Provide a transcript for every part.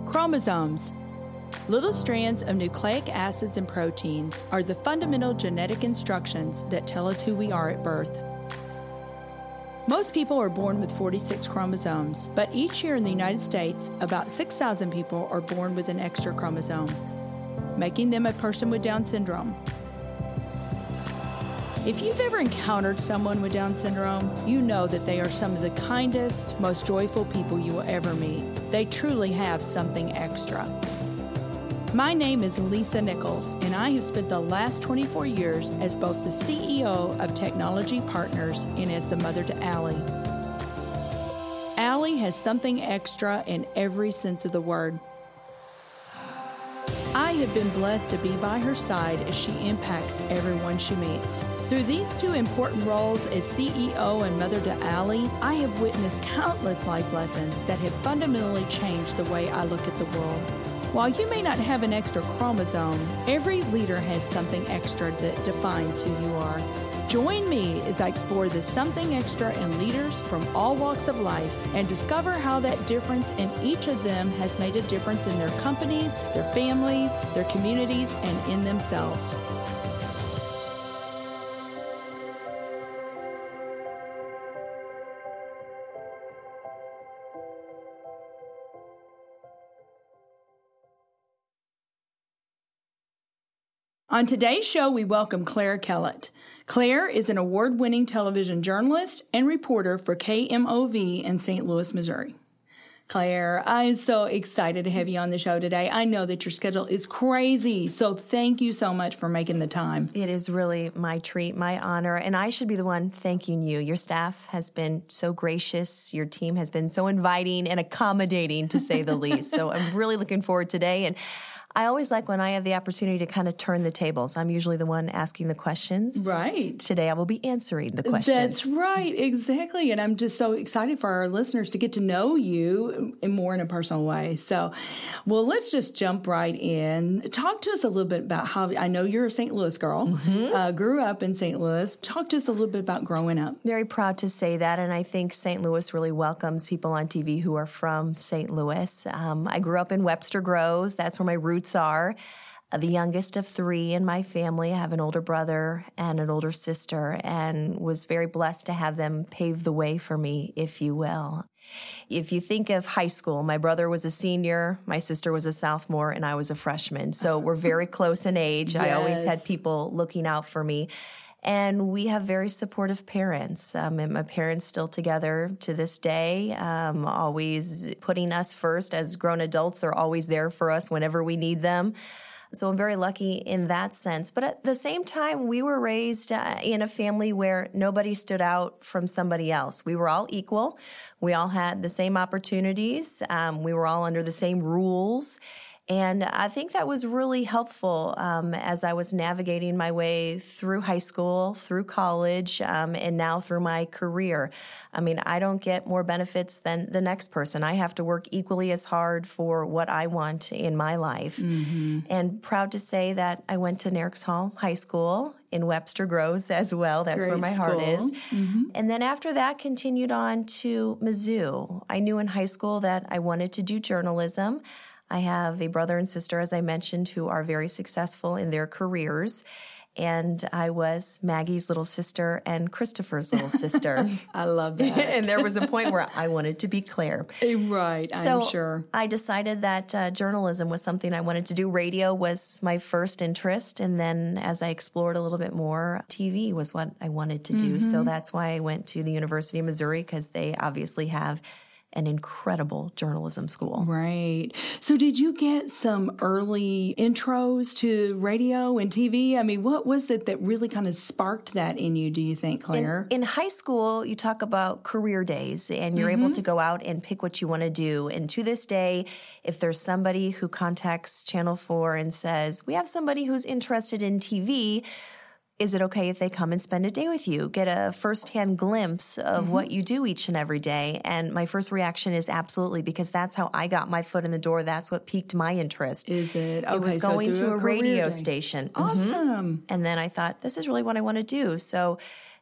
Chromosomes. Little strands of nucleic acids and proteins are the fundamental genetic instructions that tell us who we are at birth. Most people are born with 46 chromosomes, but each year in the United States, about 6,000 people are born with an extra chromosome, making them a person with Down syndrome. If you've ever encountered someone with Down syndrome, you know that they are some of the kindest, most joyful people you will ever meet. They truly have something extra. My name is Lisa Nichols, and I have spent the last 24 years as both the CEO of Technology Partners and as the mother to Allie. Allie has something extra in every sense of the word. I have been blessed to be by her side as she impacts everyone she meets. Through these two important roles as CEO and mother to Allie, I have witnessed countless life lessons that have fundamentally changed the way I look at the world. While you may not have an extra chromosome, every leader has something extra that defines who you are. Join me as I explore the something extra in leaders from all walks of life and discover how that difference in each of them has made a difference in their companies, their families, their communities, and in themselves. On today's show, we welcome Claire Kellett. Claire is an award-winning television journalist and reporter for KMOV in St. Louis, Missouri. Claire, I'm so excited to have you on the show today. I know that your schedule is crazy, so thank you so much for making the time. It is really my treat, my honor, and I should be the one thanking you. Your staff has been so gracious. Your team has been so inviting and accommodating, to say the least. So I'm really looking forward today, and I always like when I have the opportunity to kind of turn the tables. I'm usually the one asking the questions. Right. Today I will be answering the questions. That's right, exactly. And I'm just so excited for our listeners to get to know you more in a personal way. So, well, let's just jump right in. Talk to us a little bit about how, I know you're a St. Louis girl, grew up in St. Louis. Talk to us a little bit about growing up. Very proud to say that, and I think St. Louis really welcomes people on TV who are from St. Louis. I grew up in Webster Groves. That's where my roots are. The youngest of three in my family. I have an older brother and an older sister, and was very blessed to have them pave the way for me, if you will. If you think of high school, my brother was a senior, my sister was a sophomore, and I was a freshman. So we're very close in age. Yes. I always had people looking out for me. And we have very supportive parents. And my parents still together to this day, always putting us first as grown adults. They're always there for us whenever we need them. So I'm very lucky in that sense. But at the same time, we were raised in a family where nobody stood out from somebody else. We were all equal. We all had the same opportunities. We were all under the same rules. And I think that was really helpful as I was navigating my way through high school, through college, and now through my career. I mean, I don't get more benefits than the next person. I have to work equally as hard for what I want in my life. Mm-hmm. And proud to say that I went to Nairx Hall High School in Webster Groves as well. That's Great where my heart school. is. Mm-hmm. And then after that, continued on to Mizzou. I knew in high school that I wanted to do journalism. I have a brother and sister, as I mentioned, who are very successful in their careers. And I was Maggie's little sister and Christopher's little sister. I love that. And there was a point where I wanted to be Claire. Right, I'm sure. I decided that journalism was something I wanted to do. Radio was my first interest. And then as I explored a little bit more, TV was what I wanted to do. So that's why I went to the University of Missouri, because they obviously have an incredible journalism school. Right. So did you get some early intros to radio and TV? I mean, what was it that really kind of sparked that in you, do you think, Claire? In high school, you talk about career days, and you're able to go out and pick what you want to do. And to this day, if there's somebody who contacts Channel 4 and says, we have somebody who's interested in TV, is it okay if they come and spend a day with you, get a firsthand glimpse of what you do each and every day? And my first reaction is absolutely, because that's how I got my foot in the door. That's what piqued my interest. Is it? Okay, it was so going through to a radio day. station. Awesome. And then I thought, this is really what I want to do. So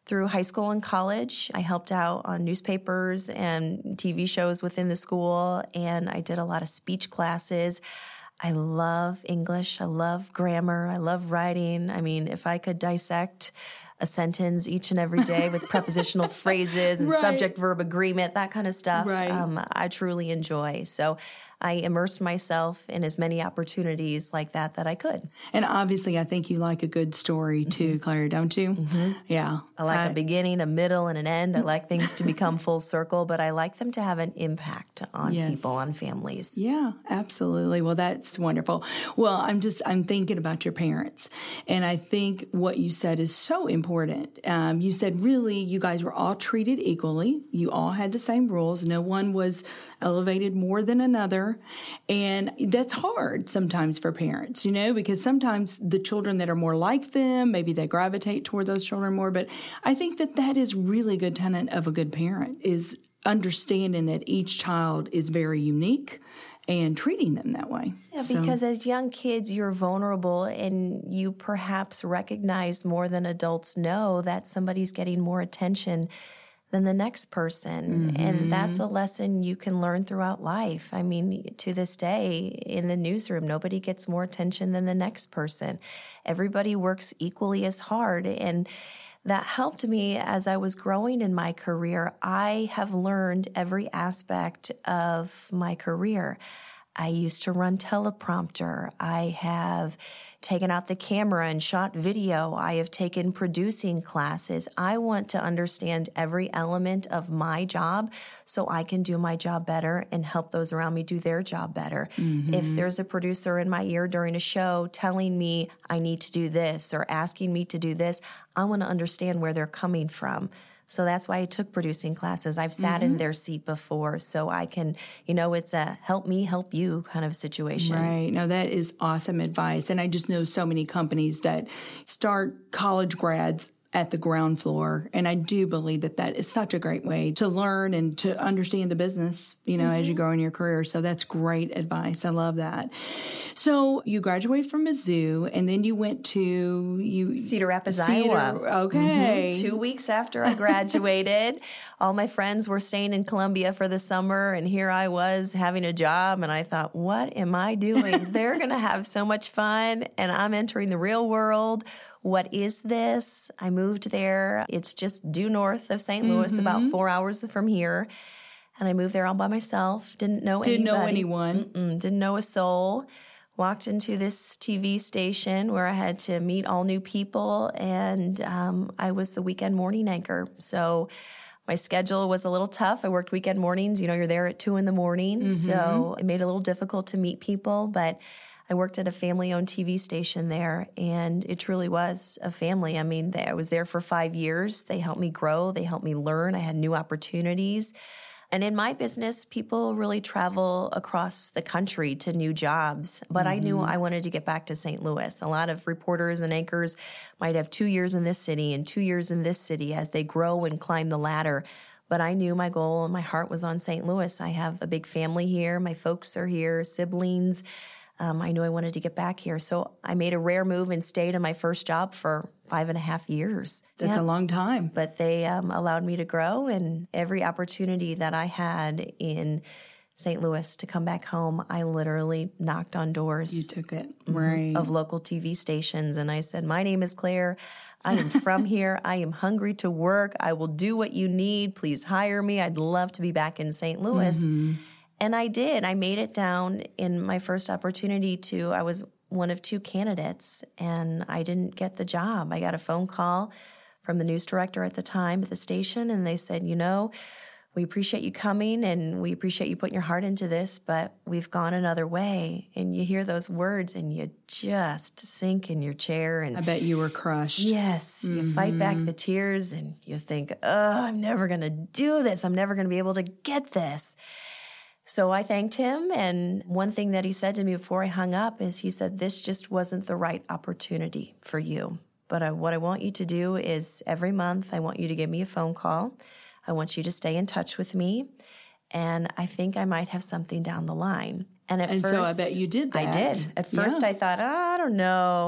through high school and college. I helped out on newspapers and TV shows within the school, and I did a lot of speech classes. I love English. I love grammar. I love writing. I mean, if I could dissect a sentence each and every day with prepositional phrases and subject-verb agreement, that kind of stuff, I truly enjoy. So I immersed myself in as many opportunities like that I could. And obviously, I think you like a good story too, Claire, don't you? Mm-hmm. Yeah. I like a beginning, a middle, and an end. I like things to become full circle, but I like them to have an impact on people, on families. Yeah, absolutely. Well, that's wonderful. Well, I'm thinking about your parents, and I think what you said is so important. You said really you guys were all treated equally. You all had the same rules. No one was elevated more than another. And that's hard sometimes for parents, because sometimes the children that are more like them, maybe they gravitate toward those children more. But I think that is really a good tenet of a good parent, is understanding that each child is very unique and treating them that way. Yeah, because as young kids, you're vulnerable, and you perhaps recognize more than adults know that somebody's getting more attention than the next person. Mm-hmm. And that's a lesson you can learn throughout life. I mean, to this day, in the newsroom, nobody gets more attention than the next person. Everybody works equally as hard. And that helped me as I was growing in my career. I have learned every aspect of my career. I used to run teleprompter. I have taken out the camera and shot video. I have taken producing classes. I want to understand every element of my job so I can do my job better and help those around me do their job better. Mm-hmm. If there's a producer in my ear during a show telling me I need to do this or asking me to do this, I want to understand where they're coming from. So that's why I took producing classes. I've sat in their seat before, so I can, it's a help me, help you kind of situation. Right. No, that is awesome advice. And I just know so many companies that start college grads at the ground floor. And I do believe that is such a great way to learn and to understand the business, as you grow in your career. So that's great advice. I love that. So you graduated from Mizzou, and then you went to Cedar Rapids, Iowa. Okay. 2 weeks after I graduated, all my friends were staying in Columbia for the summer, and here I was having a job, and I thought, what am I doing? They're going to have so much fun, and I'm entering the real world. What is this? I moved there. It's just due north of St. Louis, about 4 hours from here. And I moved there all by myself. Didn't know anybody. Didn't know anyone. Didn't know a soul. Walked into this TV station where I had to meet all new people, and I was the weekend morning anchor. So my schedule was a little tough. I worked weekend mornings. You're there at 2 in the morning. So it made it a little difficult to meet people, but I worked at a family-owned TV station there, and it truly was a family. I mean, I was there for 5 years. They helped me grow. They helped me learn. I had new opportunities. And in my business, people really travel across the country to new jobs. But I knew I wanted to get back to St. Louis. A lot of reporters and anchors might have 2 years in this city and 2 years in this city as they grow and climb the ladder. But I knew my goal and my heart was on St. Louis. I have a big family here. My folks are here, siblings. I knew I wanted to get back here. So I made a rare move and stayed in my first job for 5.5 years. That's a long time. But they allowed me to grow, and every opportunity that I had in St. Louis to come back home, I literally knocked on doors. You took it, right? Of local TV stations. And I said, my name is Claire. I am from here. I am hungry to work. I will do what you need. Please hire me. I'd love to be back in St. Louis. And I did. I made it down in my first opportunity I was one of 2 candidates, and I didn't get the job. I got a phone call from the news director at the time at the station, and they said, we appreciate you coming, and we appreciate you putting your heart into this, but we've gone another way. And you hear those words, and you just sink in your chair. And I bet you were crushed. Yes. You fight back the tears, and you think, I'm never going to do this. I'm never going to be able to get this. So I thanked him, and one thing that he said to me before I hung up is he said, this just wasn't the right opportunity for you. But what I want you to do is every month I want you to give me a phone call. I want you to stay in touch with me, and I think I might have something down the line. And first, so I bet you did that. I did. At first I thought, I don't know.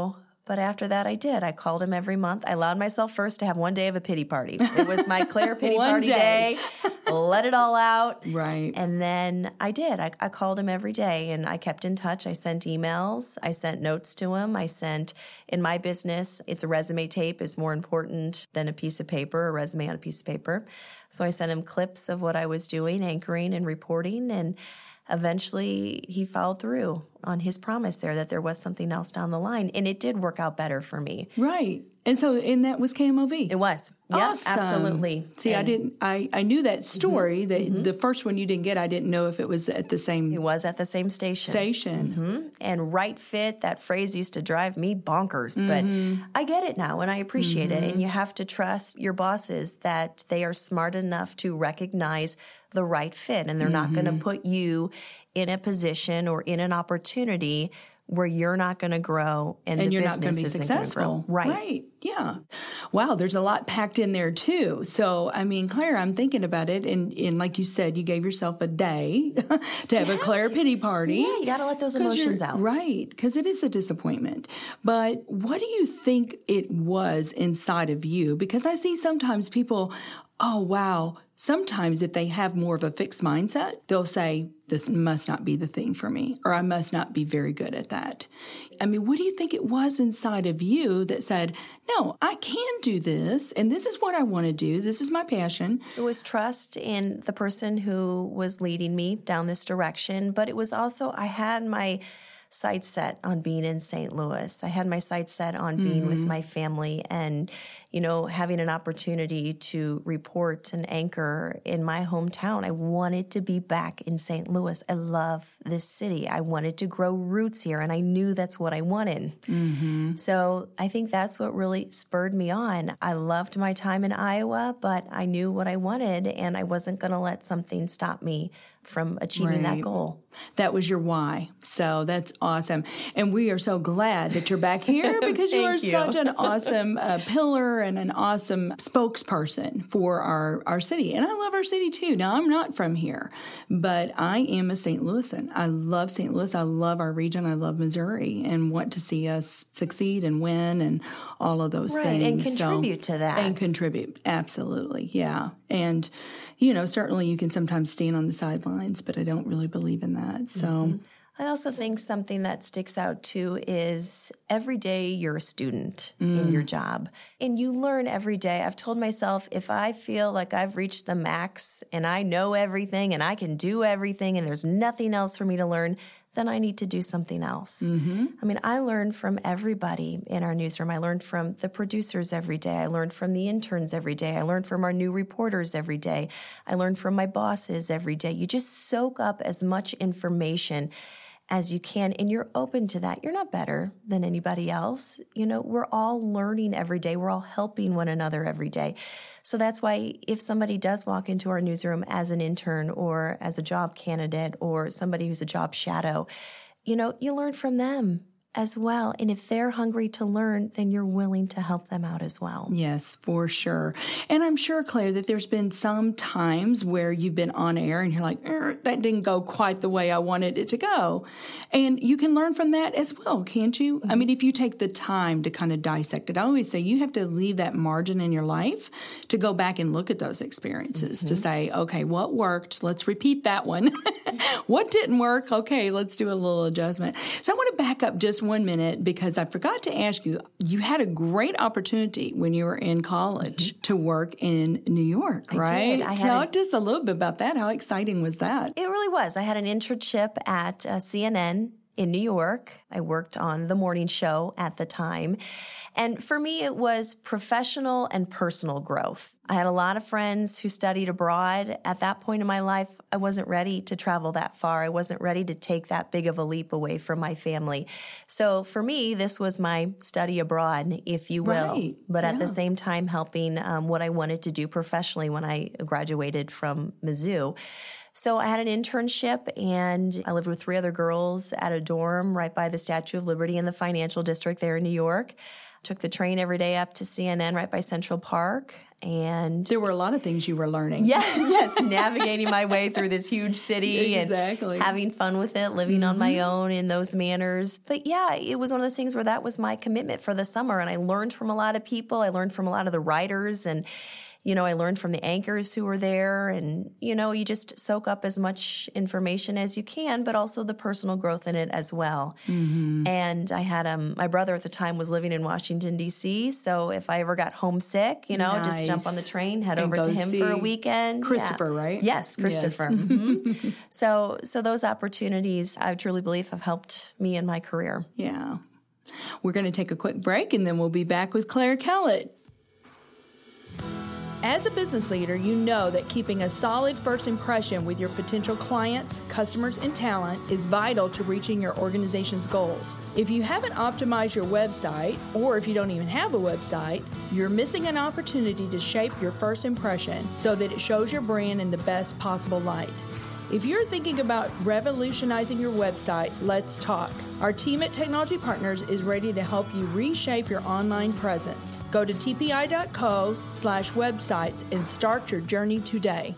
But after that, I did. I called him every month. I allowed myself first to have one day of a pity party. It was my Claire pity party day. Let it all out. Right. And then I did. I called him every day, and I kept in touch. I sent emails. I sent notes to him. In my business, it's a resume tape is more important than a piece of paper, a resume on a piece of paper. So I sent him clips of what I was doing, anchoring and reporting, and eventually he followed through on his promise there that there was something else down the line, and it did work out better for me. Right. And that was KMOV. It was. Awesome. Yep, absolutely. See, I knew that story. That the first one you didn't get, I didn't know if it was at the same. It was at the same station. And right fit, that phrase used to drive me bonkers, but I get it now and I appreciate it. And you have to trust your bosses that they are smart enough to recognize the right fit, and they're not going to put you in a position or in an opportunity where you're not going to grow and the you're business not going to be isn't successful. Right. Yeah. Wow. There's a lot packed in there too. So, I mean, Claire, I'm thinking about it. And like you said, you gave yourself a day to have a Claire pity party. Yeah, you got to let those emotions out. Right. Because it is a disappointment. But what do you think it was inside of you? Because I see sometimes people, oh, wow. Sometimes if they have more of a fixed mindset, they'll say, this must not be the thing for me, or I must not be very good at that. I mean, what do you think it was inside of you that said, no, I can do this, and this is what I want to do. This is my passion. It was trust in the person who was leading me down this direction, but it was also, I had my sights set on being in St. Louis. I had my sights set on being with my family and, having an opportunity to report and anchor in my hometown. I wanted to be back in St. Louis. I love this city. I wanted to grow roots here, and I knew that's what I wanted. So I think that's what really spurred me on. I loved my time in Iowa, but I knew what I wanted, and I wasn't going to let something stop me from achieving that goal. That was your why. So that's awesome. And we are so glad that you're back here because you are such an awesome pillar and an awesome spokesperson for our city. And I love our city too. Now, I'm not from here, but I am a St. Louisan. I love St. Louis. I love our region. I love Missouri and want to see us succeed and win and all of those things. And contribute to that. And contribute. Absolutely. Yeah. And, certainly you can sometimes stand on the sidelines, but I don't really believe in that. So I also think something that sticks out too is every day you're a student in your job and you learn every day. I've told myself if I feel like I've reached the max and I know everything and I can do everything and there's nothing else for me to learn, then I need to do something else. I mean, I learned from everybody in our newsroom. I learned from the producers every day. I learned from the interns every day. I learned from our new reporters every day. I learned from my bosses every day. You just soak up as much information as you can, and you're open to that. You're not better than anybody else. We're all learning every day. We're all helping one another every day. So that's why if somebody does walk into our newsroom as an intern or as a job candidate or somebody who's a job shadow, you learn from them as well. And if they're hungry to learn, then you're willing to help them out as well. Yes, for sure. And I'm sure, Claire, that there's been some times where you've been on air and you're like, that didn't go quite the way I wanted it to go. And you can learn from that as well, can't you? I mean, if you take the time to kind of dissect it, I always say you have to leave that margin in your life to go back and look at those experiences to say, okay, what worked? Let's repeat that one. What didn't work? Okay, let's do a little adjustment. So I want to back up just 1 minute because I forgot to ask you, you had a great opportunity when you were in college to work in New York, right? Tell us a little bit about that. How exciting was that? It really was. I had an internship at CNN in New York. I worked on the morning show at the time. And for me, it was professional and personal growth. I had a lot of friends who studied abroad. At that point in my life, I wasn't ready to travel that far. I wasn't ready to take that big of a leap away from my family. So for me, this was my study abroad, if you will. Right. But at the same time, helping what I wanted to do professionally when I graduated from Mizzou. So I had an internship, and I lived with 3 other girls at a dorm right by the Statue of Liberty in the financial district there in New York. Took the train every day up to CNN right by Central Park. And there were a lot of things you were learning. Yes, navigating my way through this huge city exactly. and having fun with it, living on my own in those manners. But yeah, it was one of those things where that was my commitment for the summer. And I learned from a lot of people. I learned from a lot of the writers, and I learned from the anchors who were there, and, you just soak up as much information as you can, but also the personal growth in it as well. Mm-hmm. And I had, my brother at the time was living in Washington, D.C., so if I ever got homesick, nice. Just jump on the train, head over to him for a weekend. Christopher, right? Yes, Christopher. Yes. Mm-hmm. So those opportunities, I truly believe, have helped me in my career. Yeah. We're going to take a quick break, and then we'll be back with Claire Kellett. As a business leader, you know that keeping a solid first impression with your potential clients, customers, and talent is vital to reaching your organization's goals. If you haven't optimized your website, or if you don't even have a website, you're missing an opportunity to shape your first impression so that it shows your brand in the best possible light. If you're thinking about revolutionizing your website, let's talk. Our team at Technology Partners is ready to help you reshape your online presence. Go to tpi.co/websites and start your journey today.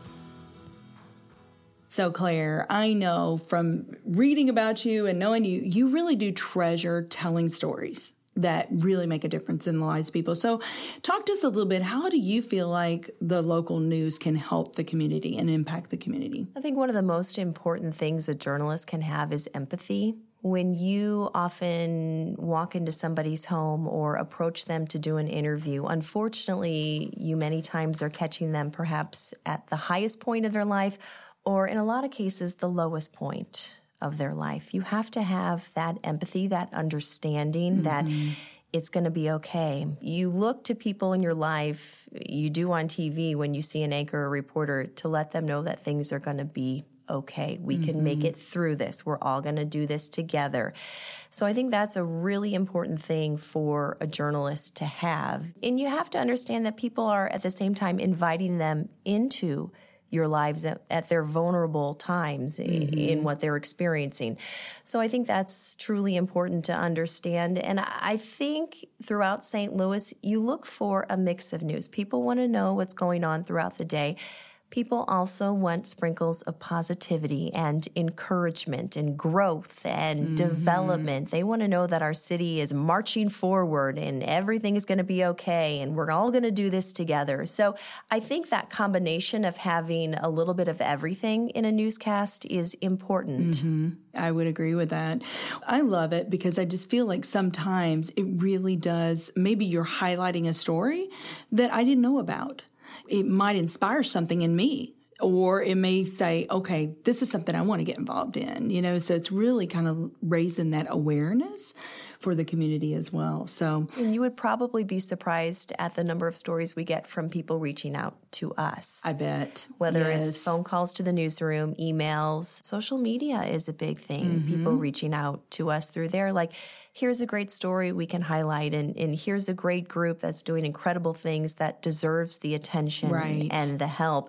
So, Claire, I know from reading about you and knowing you, you really do treasure telling stories that really make a difference in the lives of people. So talk to us a little bit. How do you feel like the local news can help the community and impact the community? I think one of the most important things a journalist can have is empathy. When you often walk into somebody's home or approach them to do an interview, unfortunately, you many times are catching them perhaps at the highest point of their life, or in a lot of cases, the lowest point of their life. You have to have that empathy, that understanding that it's going to be okay. You look to people in your life, you do on TV when you see an anchor or reporter, to let them know that things are going to be okay. We can make it through this. We're all going to do this together. So I think that's a really important thing for a journalist to have. And you have to understand that people are at the same time inviting them into your lives at their vulnerable times in what they're experiencing. So I think that's truly important to understand. And I think throughout St. Louis, you look for a mix of news. People want to know what's going on throughout the day. People also want sprinkles of positivity and encouragement and growth and development. They want to know that our city is marching forward and everything is going to be okay and we're all going to do this together. So I think that combination of having a little bit of everything in a newscast is important. I would agree with that. I love it because I just feel like sometimes it really does, maybe you're highlighting a story that I didn't know about. It might inspire something in me, or it may say, okay, this is something I want to get involved in, so it's really kind of raising that awareness for the community as well. So, and you would probably be surprised at the number of stories we get from people reaching out to us. I bet. Whether it's phone calls to the newsroom, emails, social media is a big thing. People reaching out to us through there, like, here's a great story we can highlight, and here's a great group that's doing incredible things that deserves the attention and the help.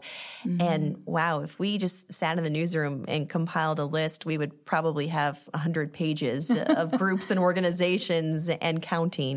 And wow, if we just sat in the newsroom and compiled a list, we would probably have 100 pages of groups and organizations and counting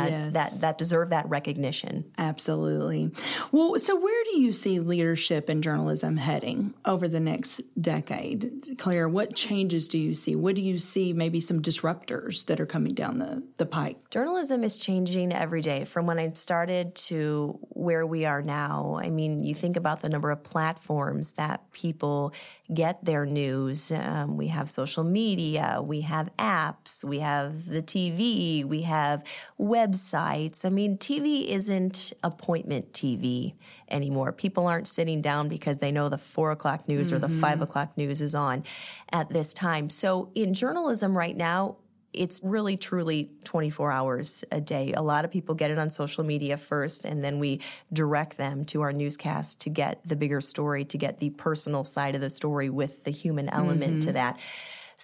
that deserve that recognition. Absolutely. Well, so where do you see leadership in journalism heading over the next decade? Claire, what changes do you see? What do you see maybe some disruptors that are coming down the pike? Journalism is changing every day from when I started to where we are now. I mean, you think about the number of platforms that people get their news. We have social media, we have apps, we have the TV, we have websites. I mean, TV isn't appointment TV anymore. People aren't sitting down because they know the 4 o'clock news or the 5 o'clock news is on at this time. So in journalism right now, it's really, truly 24 hours a day. A lot of people get it on social media first, and then we direct them to our newscast to get the bigger story, to get the personal side of the story with the human element to that. So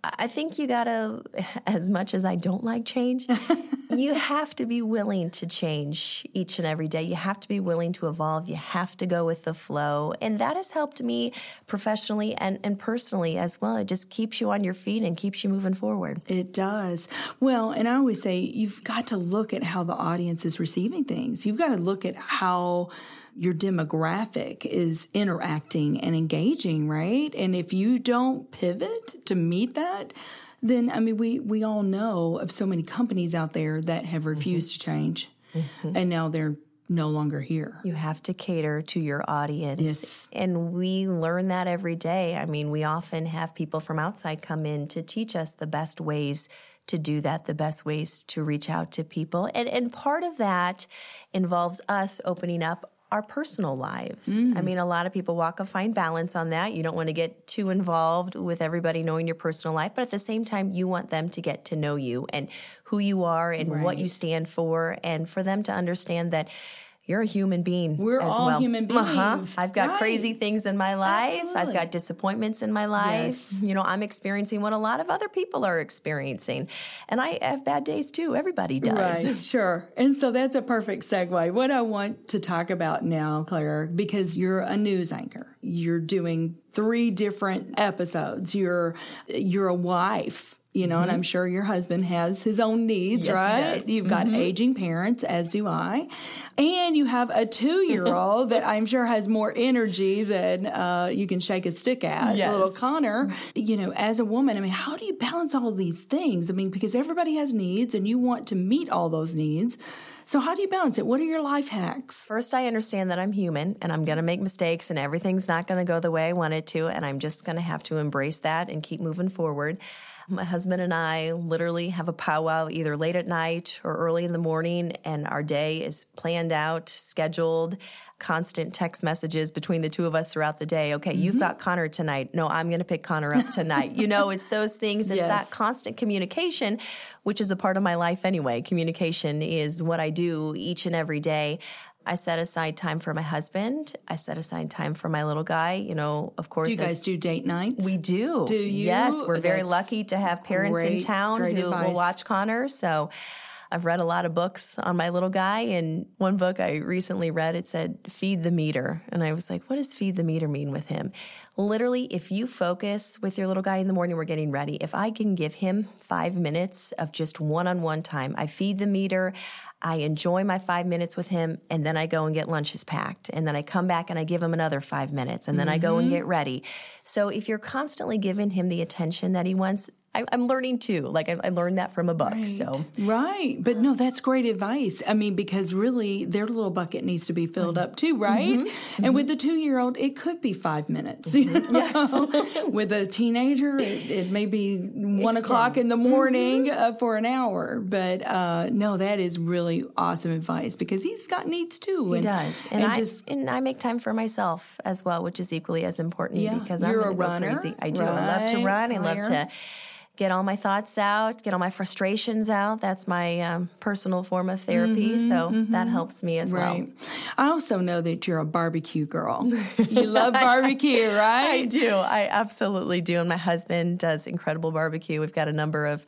I think you gotta, as much as I don't like change, you have to be willing to change each and every day. You have to be willing to evolve. You have to go with the flow. And that has helped me professionally and personally as well. It just keeps you on your feet and keeps you moving forward. It does. Well, and I always say you've got to look at how the audience is receiving things. You've got to look at how your demographic is interacting and engaging, right? And if you don't pivot to meet that, then, I mean, we all know of so many companies out there that have refused to change, and now they're no longer here. You have to cater to your audience. Yes. And we learn that every day. I mean, we often have people from outside come in to teach us the best ways to do that, the best ways to reach out to people. And part of that involves us opening up our personal lives. I mean, a lot of people walk a fine balance on that. You don't want to get too involved with everybody knowing your personal life, but at the same time, you want them to get to know you and who you are and what you stand for, and for them to understand that you're a human being. We're as all well. human beings. I've got crazy things in my life. Absolutely. I've got disappointments in my life. Yes. You know, I'm experiencing what a lot of other people are experiencing. And I have bad days too. Everybody does. Right, sure. And so that's a perfect segue. What I want to talk about now, Claire, because you're a news anchor. You're doing 3 different episodes. You're a wife. You know, and I'm sure your husband has his own needs, Yes, right? he does. You've got aging parents, as do I. And you have a 2-year-old that I'm sure has more energy than you can shake a stick at, Yes. little Connor. You know, as a woman, I mean, how do you balance all these things? I mean, because everybody has needs and you want to meet all those needs. So how do you balance it? What are your life hacks? First, I understand that I'm human and I'm going to make mistakes and everything's not going to go the way I want it to. And I'm just going to have to embrace that and keep moving forward. My husband and I literally have a powwow either late at night or early in the morning, and our day is planned out, scheduled, constant text messages between the two of us throughout the day. Okay, you've got Connor tonight. No, I'm going to pick Connor up tonight. You know, it's those things. It's that constant communication, which is a part of my life anyway. Communication is what I do each and every day. I set aside time for my husband. I set aside time for my little guy. You know, of course. Do you guys do date nights? We do. Do you? Yes, we're very That's lucky to have parents in town who advice. will watch Connor. So I've read a lot of books on my little guy, and one book I recently read, it said, feed the meter. And I was like, what does feed the meter mean with him? Literally, if you focus with your little guy in the morning, we're getting ready. If I can give him 5 minutes of just one-on-one time, I feed the meter, I enjoy my 5 minutes with him, and then I go and get lunches packed. And then I come back and I give him another 5 minutes, and then I go and get ready. So if you're constantly giving him the attention that he wants, I'm learning too. Like I learned that from a book. Right. So right, but no, that's great advice. I mean, because really, their little bucket needs to be filled up too, right? And with the 2-year-old, it could be 5 minutes. You know? With a teenager, it may be 1 o'clock in the morning for an hour. But no, that is really awesome advice because he's got needs too. he does, and I make time for myself as well, which is equally as important because You're I'm a runner. crazy. I do. I love to run. I love to get all my thoughts out, get all my frustrations out. That's my personal form of therapy, so that helps me as well. I also know that you're a barbecue girl. You love barbecue, right? I do. I absolutely do. And my husband does incredible barbecue. We've got a number of,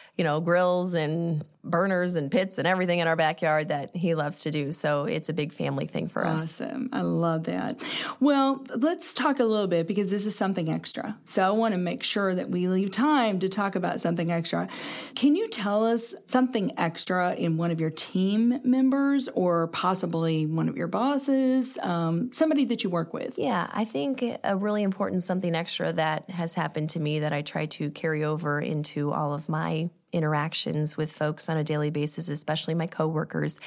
grills and burners and pits and everything in our backyard that he loves to do. So it's a big family thing for us. Awesome. I love that. Well, let's talk a little bit because this is something extra. So I want to make sure that we leave time to talk about something extra. Can you tell us something extra in one of your team members or possibly one of your bosses, somebody that you work with? Yeah, I think a really important something extra that has happened to me that I try to carry over into all of my interactions with folks on a daily basis, especially my coworkers,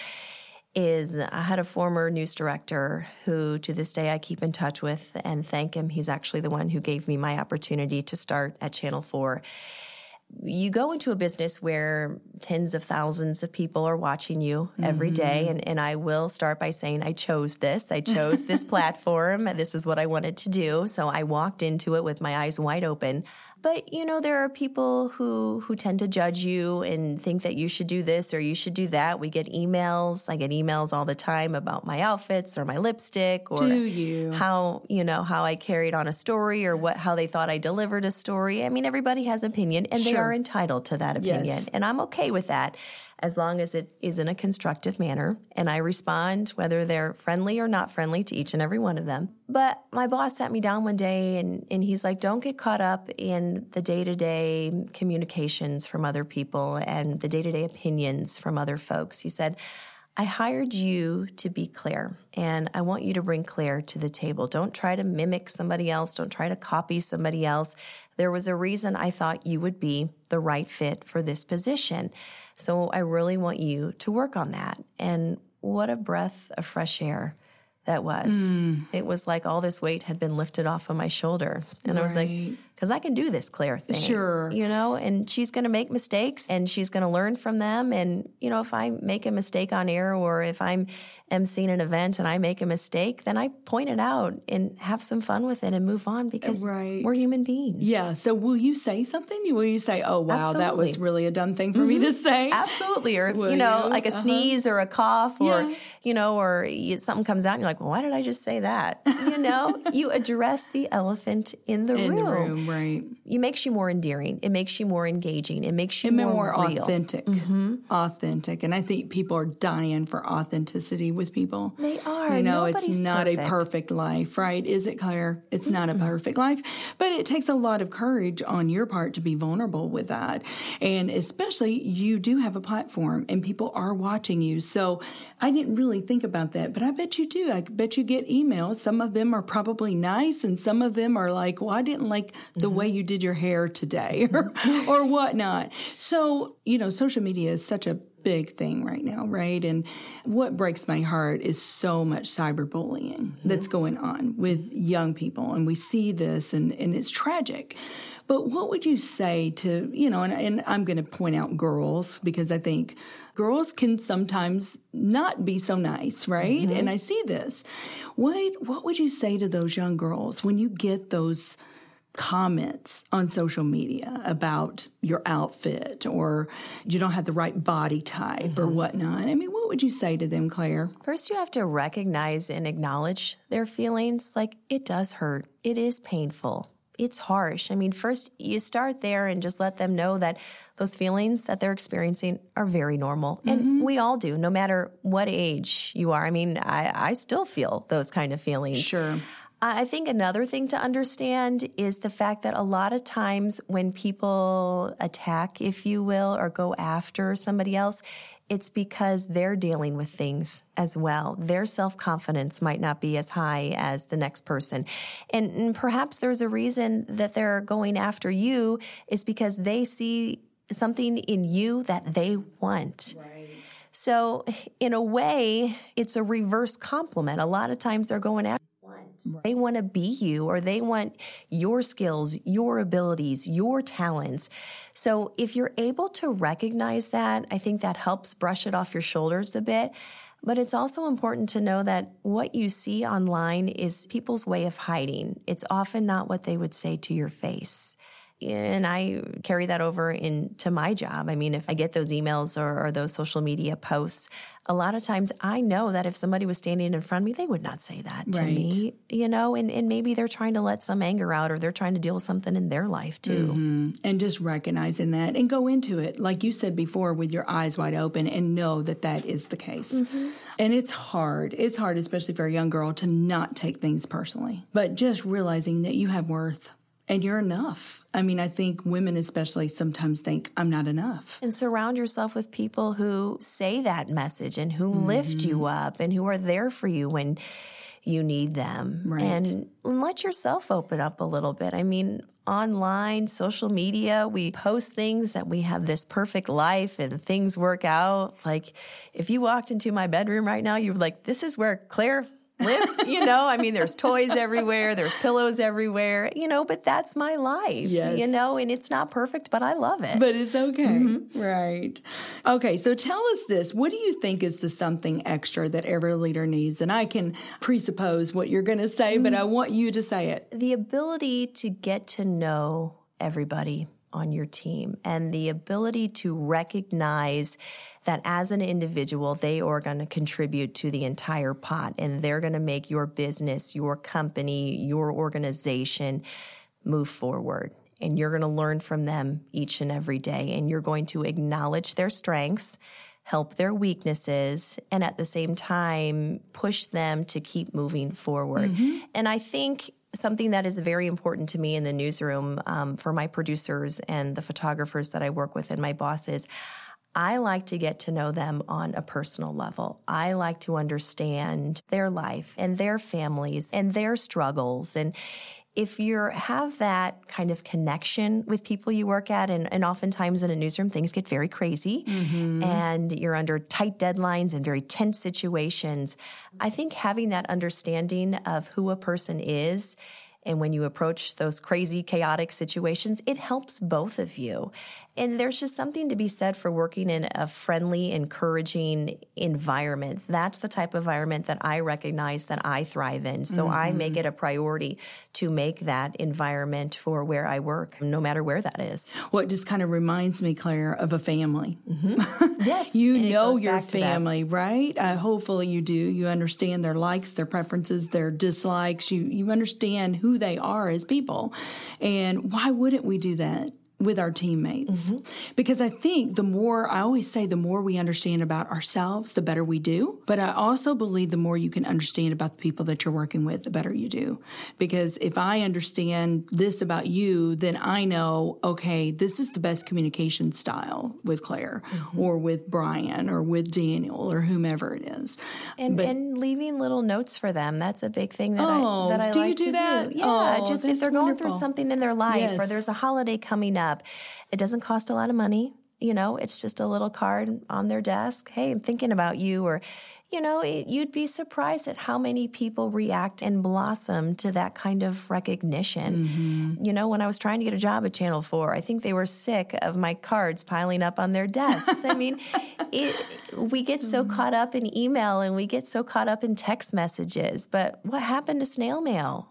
is I had a former news director who to this day I keep in touch with and thank him. He's actually the one who gave me my opportunity to start at Channel 4. You go into a business where tens of thousands of people are watching you every day, and I will start by saying I chose this platform. This is what I wanted to do. So I walked into it with my eyes wide open. But, there are people who tend to judge you and think that you should do this or you should do that. We get emails. I get emails all the time about my outfits or my lipstick or how I carried on a story or how they thought I delivered a story. I mean, everybody has opinion and they are entitled to that opinion. Yes. And I'm okay with that as long as it is in a constructive manner. And I respond whether they're friendly or not friendly to each and every one of them. But my boss sat me down one day and he's like, don't get caught up in the day-to-day communications from other people and the day-to-day opinions from other folks. He said, I hired you to be Claire, and I want you to bring Claire to the table. Don't try to mimic somebody else. Don't try to copy somebody else. There was a reason I thought you would be the right fit for this position. So I really want you to work on that. And what a breath of fresh air that was. It was like all this weight had been lifted off of my shoulder. And I was like, because I can do this Claire thing. Sure. And she's going to make mistakes and she's going to learn from them. And, if I make a mistake on air or if I'm emceeing an event and I make a mistake, then I point it out and have some fun with it and move on because we're human beings. Yeah. So will you say something? Will you say, oh, wow, Absolutely. That was really a dumb thing for me to say? Absolutely. Or, if, like a sneeze or a cough or, something comes out and you're like, well, why did I just say that? You address the elephant in the room. Right. It makes you more endearing. It makes you more engaging. It makes you more real. Authentic. Authentic. And I think people are dying for authenticity with people. They are. It's not a perfect life, right? Is it, Claire? It's not a perfect life. But it takes a lot of courage on your part to be vulnerable with that. And especially you do have a platform and people are watching you. So I didn't really think about that, but I bet you do. I bet you get emails. Some of them are probably nice and some of them are like, well, I didn't like the way you did your hair today or whatnot. So, social media is such a big thing right now, right? And what breaks my heart is so much cyberbullying that's going on with young people. And we see this and it's tragic. But what would you say to, and I'm going to point out girls because I think girls can sometimes not be so nice, right? And I see this. What would you say to those young girls when you get those comments on social media about your outfit or you don't have the right body type or whatnot? I mean, what would you say to them, Claire? First, you have to recognize and acknowledge their feelings. Like, it does hurt. It is painful. It's harsh. I mean, first, you start there and just let them know that those feelings that they're experiencing are very normal. And we all do, no matter what age you are. I mean, I still feel those kind of feelings. Sure. I think another thing to understand is the fact that a lot of times when people attack, if you will, or go after somebody else, it's because they're dealing with things as well. Their self-confidence might not be as high as the next person. And perhaps there's a reason that they're going after you is because they see something in you that they want. Right. So in a way, it's a reverse compliment. A lot of times they're going after They want to be you, or they want your skills, your abilities, your talents. So if you're able to recognize that, I think that helps brush it off your shoulders a bit. But it's also important to know that what you see online is people's way of hiding. It's often not what they would say to your face. And I carry that over into my job. I mean, if I get those emails or those social media posts, a lot of times I know that if somebody was standing in front of me, they would not say that to me, and maybe they're trying to let some anger out or they're trying to deal with something in their life too. Mm-hmm. And just recognizing that and go into it, like you said before, with your eyes wide open and know that that is the case. Mm-hmm. And it's hard. It's hard, especially for a young girl, to not take things personally, but just realizing that you have worth. And you're enough. I mean, I think women especially sometimes think, I'm not enough. And surround yourself with people who say that message and who lift you up and who are there for you when you need them. Right. And let yourself open up a little bit. I mean, online, social media, we post things that we have this perfect life and things work out. Like, if you walked into my bedroom right now, you're like, this is where Claire lives, I mean, there's toys everywhere, there's pillows everywhere, but that's my life, and it's not perfect, but I love it. But it's okay. Mm-hmm. Right. Okay. So tell us this. What do you think is the something extra that every leader needs? And I can presuppose what you're going to say, but I want you to say it. The ability to get to know everybody on your team, and the ability to recognize that as an individual, they are going to contribute to the entire pot, and they're going to make your business, your company, your organization move forward. And you're going to learn from them each and every day, and you're going to acknowledge their strengths, help their weaknesses, and at the same time, push them to keep moving forward. And I think something that is very important to me in the newsroom for my producers and the photographers that I work with and my bosses, I like to get to know them on a personal level. I like to understand their life and their families and their struggles. And if you have that kind of connection with people you work at, and oftentimes in a newsroom, things get very crazy and you're under tight deadlines and very tense situations, I think having that understanding of who a person is, and when you approach those crazy, chaotic situations, it helps both of you. And there's just something to be said for working in a friendly, encouraging environment. That's the type of environment that I recognize that I thrive in. So I make it a priority to make that environment for where I work, no matter where that is. Well, it just kind of reminds me, Claire, of a family. Yes. You know your family, right? Hopefully you do. You understand their likes, their preferences, their dislikes. You understand who they are as people. And why wouldn't we do that with our teammates? Because I think the more we understand about ourselves, the better we do. But I also believe the more you can understand about the people that you're working with, the better you do. Because if I understand this about you, then I know, okay, this is the best communication style with Claire or with Brian or with Daniel or whomever it is. And leaving little notes for them, that's a big thing that I like to do. Do you do that? Yeah, Oh, just if they're going through something in their life or there's a holiday coming up, it doesn't cost a lot of money. It's just a little card on their desk. Hey, I'm thinking about you. Or, you'd be surprised at how many people react and blossom to that kind of recognition. When I was trying to get a job at Channel 4, I think they were sick of my cards piling up on their desks. I mean, we get so caught up in email and we get so caught up in text messages. But what happened to snail mail?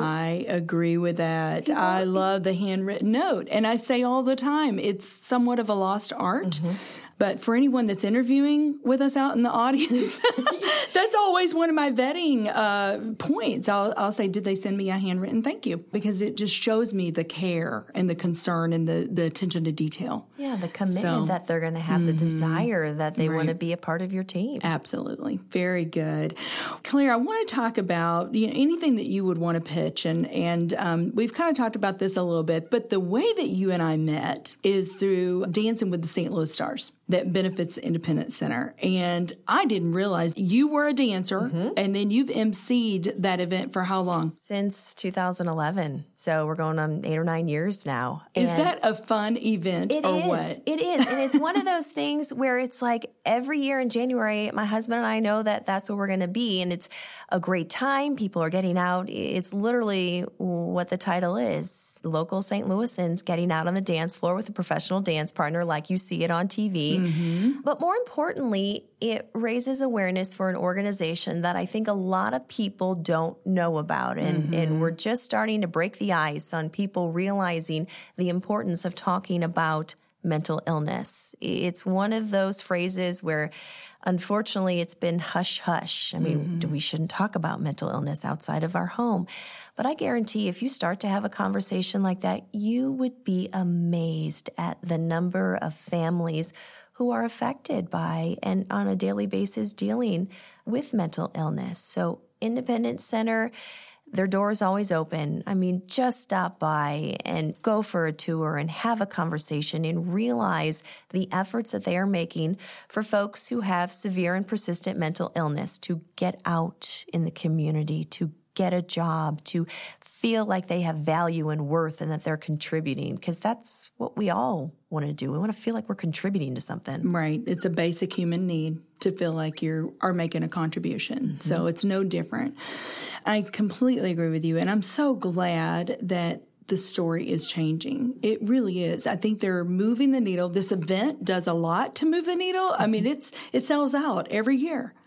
I agree with that. I love the handwritten note. And I say all the time, it's somewhat of a lost art. But for anyone that's interviewing with us out in the audience, that's always one of my vetting points. I'll say, did they send me a handwritten thank you? Because it just shows me the care and the concern and the attention to detail. Yeah, the commitment that they're going to have, the desire that they want to be a part of your team. Absolutely. Very good. Claire, I want to talk about anything that you would want to pitch. And we've kind of talked about this a little bit, but the way that you and I met is through Dancing with the St. Louis Stars that benefits the Independence Center. And I didn't realize you were a dancer, and then you've emceed that event for how long? Since 2011. So we're going on 8 or 9 years now. Is that a fun event what? It is. And it's one of those things where it's like every year in January, my husband and I know that that's where we're going to be. And it's a great time. People are getting out. It's literally what the title is. Local St. Louisans getting out on the dance floor with a professional dance partner like you see it on TV. But more importantly, it raises awareness for an organization that I think a lot of people don't know about. And we're just starting to break the ice on people realizing the importance of talking about mental illness. It's one of those phrases where, unfortunately, it's been hush-hush. I mean, we shouldn't talk about mental illness outside of our home. But I guarantee if you start to have a conversation like that, you would be amazed at the number of families who are affected by and on a daily basis dealing with mental illness. So Independence Center, their door is always open. I mean, just stop by and go for a tour and have a conversation and realize the efforts that they are making for folks who have severe and persistent mental illness to get out in the community, to get a job, to feel like they have value and worth and that they're contributing, because that's what we all want to do. We want to feel like we're contributing to something. Right. It's a basic human need to feel like you are making a contribution. So it's no different. I completely agree with you. And I'm so glad that the story is changing. It really is. I think they're moving the needle. This event does a lot to move the needle. I mean, it sells out every year.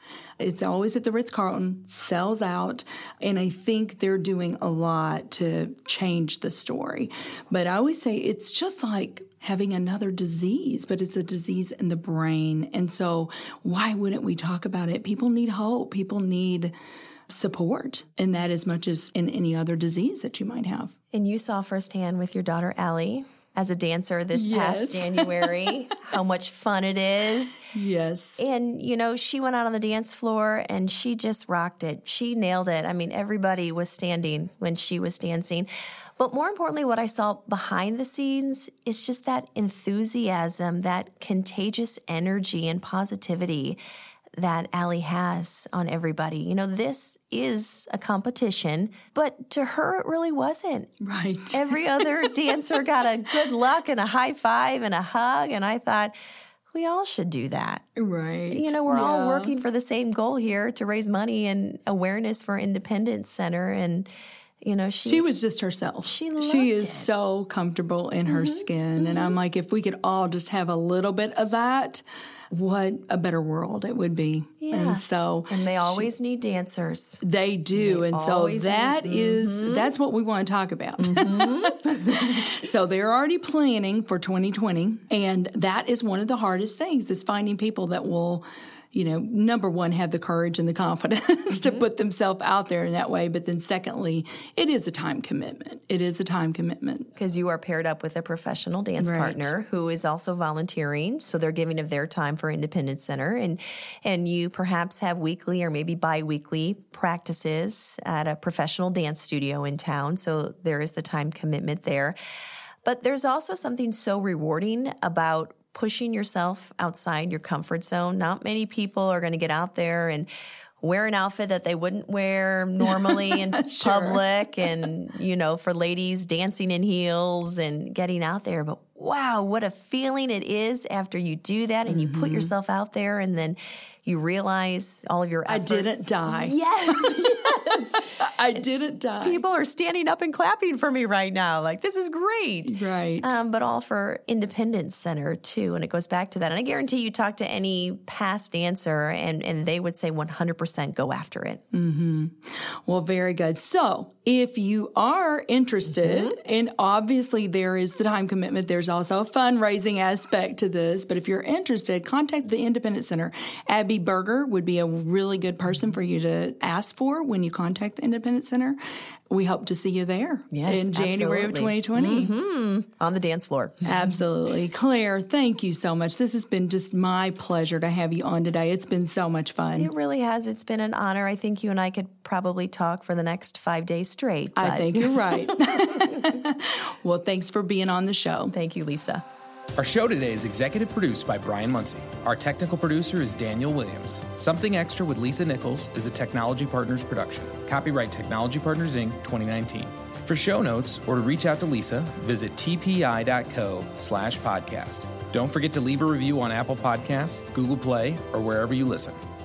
It's always at the Ritz-Carlton, sells out, and I think they're doing a lot to change the story. But I always say it's just like having another disease, but it's a disease in the brain. And so why wouldn't we talk about it? People need hope. People need support in that as much as in any other disease that you might have. And you saw firsthand with your daughter, Allie, as a dancer this past January, how much fun it is. Yes. And, you know, she went out on the dance floor and she just rocked it. She nailed it. I mean, everybody was standing when she was dancing. But more importantly, what I saw behind the scenes is just that enthusiasm, that contagious energy and positivity that Allie has on everybody. You know, this is a competition, but to her, it really wasn't. Right. Every other dancer got a good luck and a high five and a hug, and I thought, we all should do that. Right. You know, we're all working for the same goal here to raise money and awareness for Independence Center, and you know, she was just herself. She loved She is it. so comfortable in her skin. And I'm like, if we could all just have a little bit of that, what a better world it would be. Yeah. And so and they always need dancers. they do. And so that's what we want to talk about. So they're already planning for 2020. And that is one of the hardest things is finding people that will, you know, number one, have the courage and the confidence to put themselves out there in that way. But then secondly, it is a time commitment. It is a time commitment. Because you are paired up with a professional dance partner who is also volunteering. So they're giving of their time for Independence Center. And you perhaps have weekly or maybe bi-weekly practices at a professional dance studio in town. So there is the time commitment there. But there's also something so rewarding about pushing yourself outside your comfort zone. Not many people are going to get out there and wear an outfit that they wouldn't wear normally in public. And, you know, for ladies, dancing in heels and getting out there. But wow, what a feeling it is after you do that and you put yourself out there and then you realize all of your efforts. I didn't die. Yes. I didn't die. People are standing up and clapping for me right now. Like, this is great. Right. But all for Independence Center, too. And it goes back to that. And I guarantee you talk to any past dancer, and they would say 100% go after it. Well, very good. So if you are interested, and obviously there is the time commitment, there's also a fundraising aspect to this. But if you're interested, contact the Independence Center. Abby Berger would be a really good person for you to ask for when you contact the Independence Center. We hope to see you there in January of 2020. On the dance floor. Absolutely. Claire, thank you so much. This has been just my pleasure to have you on today. It's been so much fun. It really has. It's been an honor. I think you and I could probably talk for the next 5 days straight. I think you're right. Well, thanks for being on the show. Thank you, Lisa. Our show today is executive produced by Brian Muncie. Our technical producer is Daniel Williams. Something Extra with Lisa Nichols is a Technology Partners production. Copyright Technology Partners, Inc., 2019. For show notes or to reach out to Lisa, visit tpi.co/podcast. Don't forget to leave a review on Apple Podcasts, Google Play, or wherever you listen.